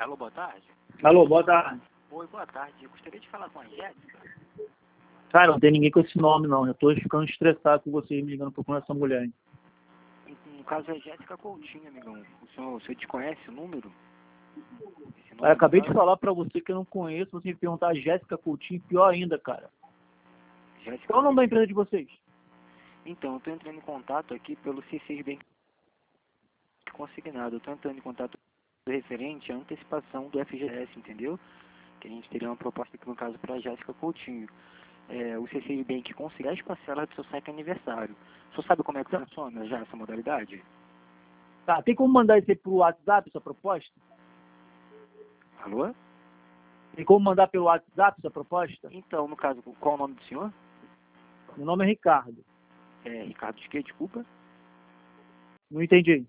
Alô, boa tarde. Alô, boa tarde. Oi, boa tarde. Eu gostaria de falar com a Jéssica. Cara, não tem ninguém com esse nome, não. Eu tô ficando estressado com vocês me ligando procurando essa mulher, hein? No caso é Jéssica Coutinho, amigão. O senhor desconhece o número? Esse Eu acabei no de caso? falar pra você que eu não conheço. Você me perguntar a Jéssica Coutinho, pior ainda, cara. Jéssica. Qual é o nome da empresa de vocês? Então, eu estou entrando em contato aqui pelo C6 Bank consignado. Eu estou entrando em contato referente à antecipação do FGTS, entendeu? Que a gente teria uma proposta aqui, no caso, para a Jéssica Coutinho. O C6 Bank consegue 10 parcelas do seu saque aniversário. O senhor sabe como é que funciona já essa modalidade? Tá, tem como mandar isso aí pro WhatsApp, essa proposta? Alô? Tem como mandar pelo WhatsApp essa proposta? Então, no caso, qual o nome do senhor? Meu nome é Ricardo. Ricardo de quê? Desculpa. Não entendi.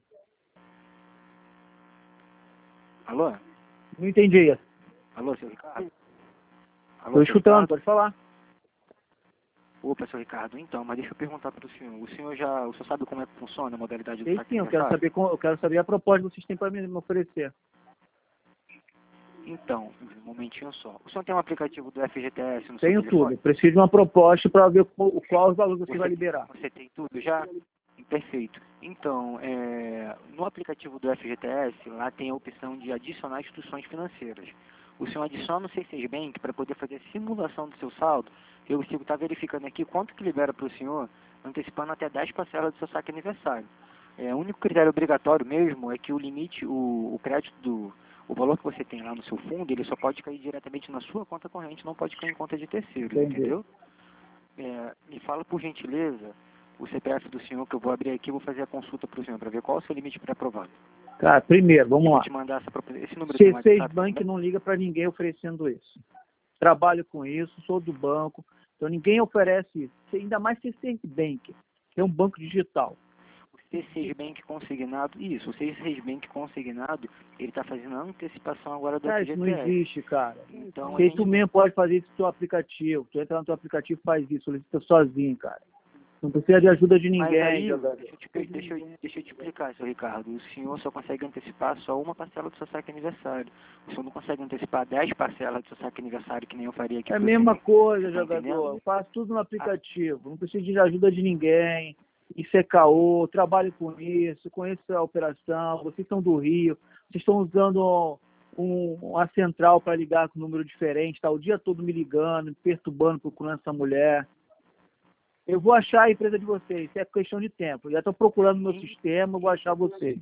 Alô? Não entendi. Alô, seu Ricardo? Alô, Tô seu escutando, Ricardo? pode falar. Opa, seu Ricardo, então, mas deixa eu perguntar para o senhor. O senhor sabe como é que funciona a modalidade do Sei saque sim, eu quero aniversário? saber, eu quero saber a proposta que vocês têm para me oferecer. Então, um momentinho só. O senhor tem um aplicativo do FGTS no seu Tenho tudo. telefone? Eu preciso de uma proposta para ver qual os valores você vai liberar. Você tem tudo já? Perfeito. Então, no aplicativo do FGTS, lá tem a opção de adicionar instituições financeiras. O senhor adiciona o C6 Bank para poder fazer a simulação do seu saldo. Eu consigo estar verificando aqui quanto que libera para o senhor, antecipando até 10 parcelas do seu saque aniversário. O único critério obrigatório mesmo é que o limite, o crédito o valor que você tem lá no seu fundo, ele só pode cair diretamente na sua conta corrente, não pode cair em conta de terceiros, Entendi. entendeu? Me fala, por gentileza, o CPF do senhor, que eu vou abrir aqui e vou fazer a consulta para o senhor, para ver qual é o seu limite pré-aprovado. Cara, primeiro, Eu vamos vou lá. te mandar esse número tem C6 WhatsApp Bank também? não liga para ninguém oferecendo isso. Trabalho com isso, sou do banco, então ninguém oferece isso. Ainda mais C6 Bank, que é um banco digital. O C6 Bank consignado, isso, o C6 Bank consignado, ele está fazendo a antecipação agora do Cara, isso não FGTS. existe, cara. Então, Porque tu mesmo pode fazer isso no teu aplicativo. Tu entra no teu aplicativo e faz isso, solicita sozinho, cara. Não precisa de ajuda de Mas ninguém, aí, jogador. deixa eu te explicar, seu Ricardo. O senhor só consegue antecipar só uma parcela do seu saque aniversário. O senhor não consegue antecipar 10 parcelas do seu saque aniversário, que nem eu faria aqui É a pro mesma senhor. coisa, Você tá jogador. entendendo? Eu faço tudo no aplicativo. Não preciso de ajuda de ninguém. Isso é caô. Trabalho com isso. Conheço a operação. Vocês são do Rio. Vocês estão usando uma central para ligar com um número diferente. Tá o dia todo me ligando, me perturbando, procurando essa mulher. Eu vou achar a empresa de vocês. Isso é questão de tempo. Já estou procurando no meu sistema. Eu vou achar vocês.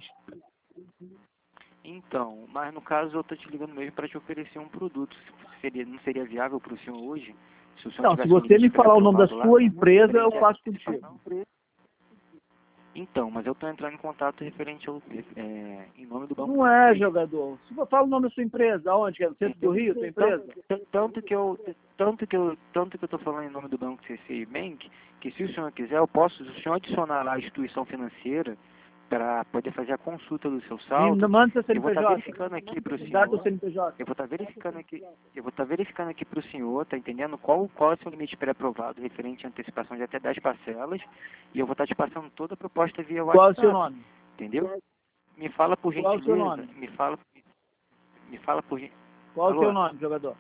Então, mas no caso eu tô te ligando mesmo para te oferecer um produto. Não seria viável para o senhor hoje? Se o senhor Não, se tivesse um você me limite falar o nome da pré-aprovado lá, sua empresa, eu referente à faço contigo. antecipação? Então, mas eu estou entrando em contato referente em nome do banco. Não é, jogador. Se você fala o nome da sua empresa, aonde? É no centro do Rio, sua empresa? Tanto que eu estou falando em nome do banco CC Bank, que se o senhor quiser, eu posso, se o senhor adicionar lá a instituição financeira para poder fazer a consulta do seu saldo, Manda seu eu vou estar CNPJ. verificando aqui para o Dá teu senhor. CNPJ. Eu vou estar verificando aqui para o senhor, tá entendendo? Qual é o seu limite pré-aprovado referente à antecipação de até 10 parcelas, e eu vou estar te passando toda a proposta via Qual é o seu WhatsApp, nome? entendeu? Me fala por Qual é o seu gentileza, nome? me fala por gentileza. Qual é o Alô, seu nome, jogador?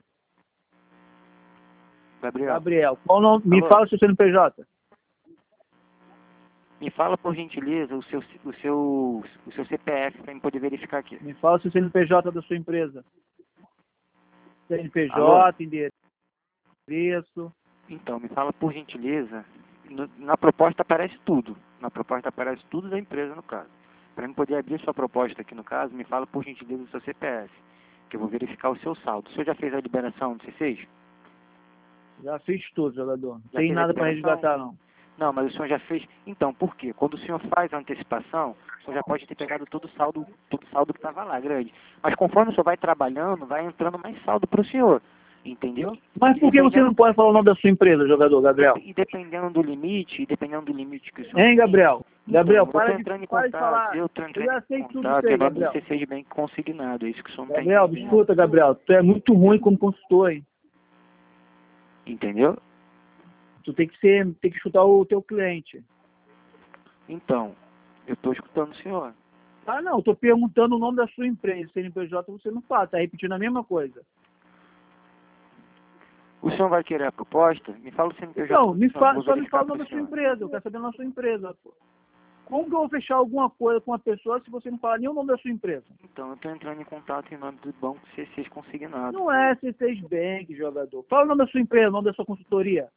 Gabriel. Gabriel. Qual o nome? Me Alô? fala o seu CNPJ. Me fala por gentileza o seu CPF para eu poder verificar aqui. Me fala o seu CNPJ da sua empresa. Alô? CNPJ, endereço. Então, me fala por gentileza. Na proposta aparece tudo. Na proposta aparece tudo da empresa, no caso. Para eu poder abrir sua proposta aqui, no caso, me fala por gentileza o seu CPF, que eu vou verificar o seu saldo. O senhor já fez a liberação do C6? Já fiz tudo, jogador. Não Já tem fez a nada para liberação? resgatar, não. Não, mas o senhor já fez. Então, por quê? Quando o senhor faz a antecipação, o senhor já pode ter pegado todo o saldo que estava lá, grande. Mas conforme o senhor vai trabalhando, vai entrando mais saldo para o senhor. Entendeu? Mas por que você não pode falar o nome da sua empresa, jogador, Gabriel? E dependendo do limite que o senhor Hein, tem. Gabriel? Gabriel, Então, para eu tô de entrando em falar. contato, eu tô Eu entrando já em sei tudo contato isso aí, em nome do Gabriel. C6 Bank consignado, é isso que o senhor não está Gabriel, me entendendo. escuta, Gabriel. Tu é muito ruim como consultor, hein? Entendeu? Tu tem que chutar o teu cliente. Então, eu estou escutando o senhor. Ah, não, estou perguntando o nome da sua empresa. CNPJ você não fala, está repetindo a mesma coisa. O senhor vai querer a proposta? Me fala o CNPJ. Não, do senhor, vou só me verificar fala o pro nome da sua senhor. empresa. Eu quero saber o nome da sua empresa. Pô. Como que eu vou fechar alguma coisa com uma pessoa se você não falar nem o nome da sua empresa? Então, eu estou entrando em contato em nome do Banco C6 Consignado. Não é C6 Bank, jogador. Fala o nome da sua empresa, o nome da sua consultoria.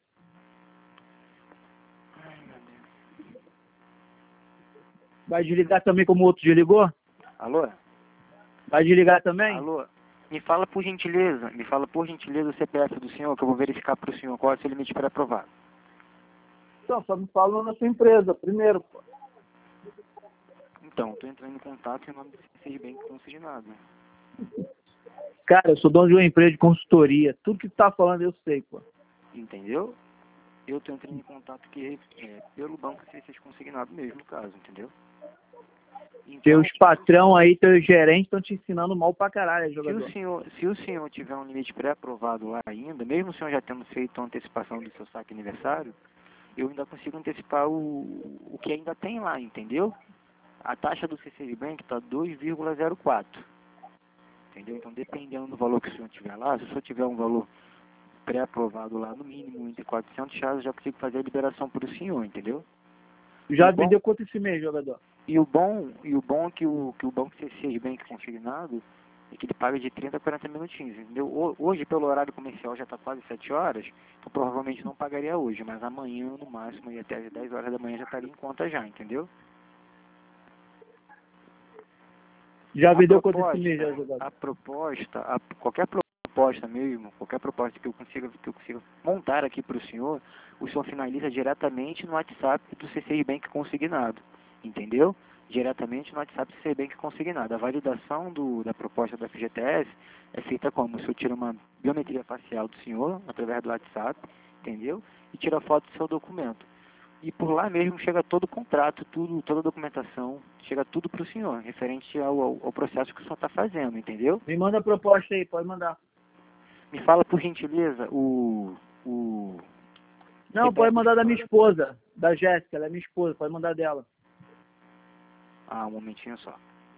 Ai, meu Deus. Vai desligar também como o outro desligou? Alô? Vai desligar também? Alô? Me fala por gentileza o CPF do senhor, que eu vou verificar para o senhor qual é o seu limite pré-aprovado. Então, só me fala o nome da sua empresa, primeiro, pô. Então, estou entrando em contato em nome do C6 Bank Consignado. Cara, eu sou dono de uma empresa de consultoria. Tudo que tu tá falando eu sei, pô. Entendeu? Eu estou entrando em contato aqui pelo Banco C6 Consignado mesmo, no caso, entendeu? Então, Teus patrão aí, teus gerentes estão te ensinando mal pra caralho, se jogador. o senhor tiver um limite pré-aprovado lá ainda, mesmo o senhor já tendo feito a antecipação do seu saque aniversário, eu ainda consigo antecipar o que ainda tem lá, entendeu? A taxa do C6 Bank está 2,04, entendeu? Então, dependendo do valor que o senhor tiver lá, se o senhor tiver um valor pré-aprovado lá, no mínimo entre R$ 400, eu já consigo fazer a liberação para o senhor, entendeu? Já E bom- vendeu quanto esse mês, jogador? E o bom é que o Banco C6 Bank consignado é que ele paga de 30 a 40 minutinhos, entendeu? Hoje, pelo horário comercial, já está quase 7 horas, então provavelmente não pagaria hoje, mas amanhã, no máximo, e até às 10 horas da manhã já estaria em conta já, entendeu? Já A vendeu quanto esse proposta, mês, já, jogador? qualquer proposta mesmo, qualquer proposta que eu consiga montar aqui para o senhor finaliza diretamente no WhatsApp do C6 Bank consignado, entendeu? Diretamente no WhatsApp do C6 Bank consignado. A validação da proposta da FGTS é feita como? O senhor tira uma biometria facial do senhor, através do WhatsApp, entendeu? E tira foto do seu documento. E por lá mesmo chega todo o contrato, toda a documentação, chega tudo para o senhor, referente ao processo que o senhor está fazendo, entendeu? Me manda a proposta aí, pode mandar. Me fala, por gentileza, Não, pode mandar da minha esposa, da Jéssica, ela é minha esposa, pode mandar dela. Ah, um momentinho só.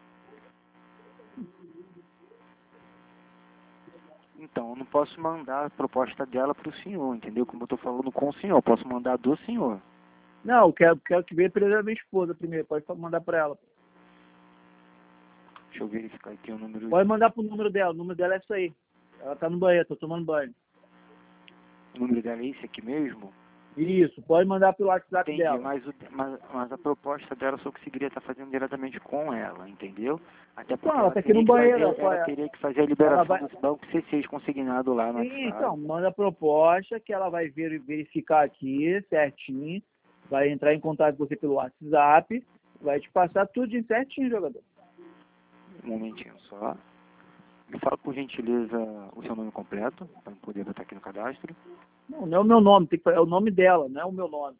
Então, eu não posso mandar a proposta dela para o senhor, entendeu? Como eu estou falando com o senhor, eu posso mandar do senhor. Não, quero que venha primeiro da minha esposa primeiro, pode mandar para ela. Deixa eu verificar aqui o número. Pode mandar pro número dela, o número dela é isso aí. Ela tá no banheiro, tô tomando banho. O número dela é esse aqui mesmo? Isso, pode mandar pelo WhatsApp Entendi, dela. mas a proposta dela eu só conseguiria estar fazendo diretamente com ela, entendeu? Até porque Então, ela tá aqui no banheiro. ela teria que fazer a liberação vai... dos bancos C6 consignado lá no Sim, WhatsApp. então, manda a proposta que ela vai verificar aqui certinho, vai entrar em contato com você pelo WhatsApp, vai te passar tudo de certinho, jogador. Um momentinho só. Me fala, por gentileza, o seu nome completo, para poder botar aqui no cadastro. Não, não é o meu nome, é o nome dela, não é o meu nome.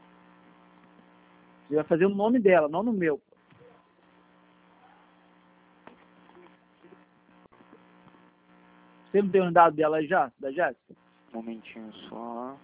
Você vai fazer o nome dela, não no meu. Você não tem o dado dela já, da Jéssica? Um momentinho só.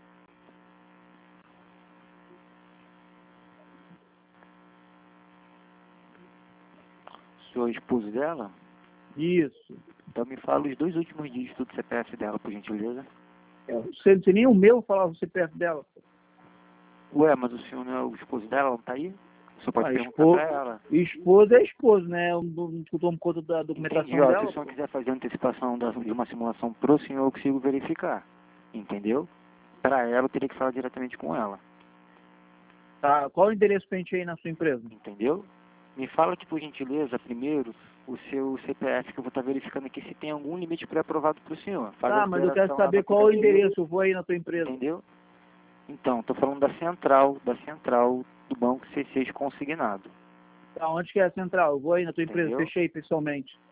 O senhor é esposo dela? Isso. Então me fala os 2 últimos dígitos do CPF dela, por gentileza. Você não tem nem o meu falar você perto dela. Ué, mas o senhor não é o esposo dela, ela não tá aí? Você pode perguntar pra ela. Esposa é esposo, né? Eu não tomo conta da documentação Entendi, ó, se dela. o senhor quiser fazer a antecipação de uma simulação pro senhor, eu consigo verificar. Entendeu? Pra ela, eu teria que falar diretamente com ela. Tá. Qual o endereço pra gente aí na sua empresa? Entendeu? Me fala aqui, por gentileza, primeiro, o seu CPF, que eu vou estar verificando aqui se tem algum limite pré-aprovado pro senhor. Faz a Tá, mas eu quero liberação lá saber no qual o aplicativo, endereço. Eu vou aí na tua empresa. entendeu? Então, tô falando da central do Banco C6 consignado. Tá, onde que é a central? Eu vou aí na tua empresa. Entendeu? Fechei pessoalmente.